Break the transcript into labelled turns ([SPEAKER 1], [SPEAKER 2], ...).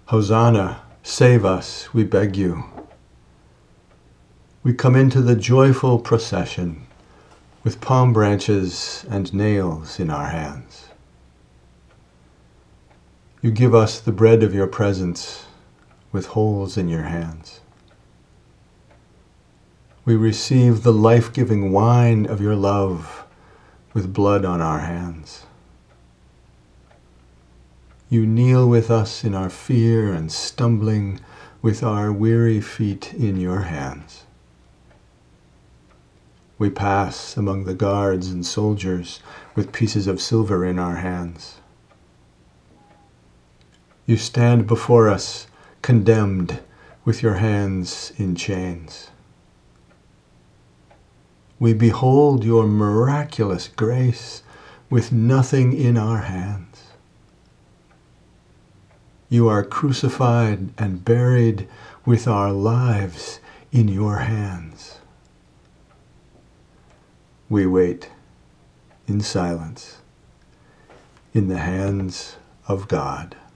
[SPEAKER 1] Hosanna, save us, we beg you. We come into the joyful procession with palm branches and nails in our hands. You give us the bread of your presence with holes in your hands. We receive the life-giving wine of your love with blood on our hands. You kneel with us in our fear and stumbling with our weary feet in your hands. We pass among the guards and soldiers with pieces of silver in our hands. You stand before us, condemned, with your hands in chains. We behold your miraculous grace with nothing in our hands. You are crucified and buried with our lives in your hands. We wait in silence in the hands of God.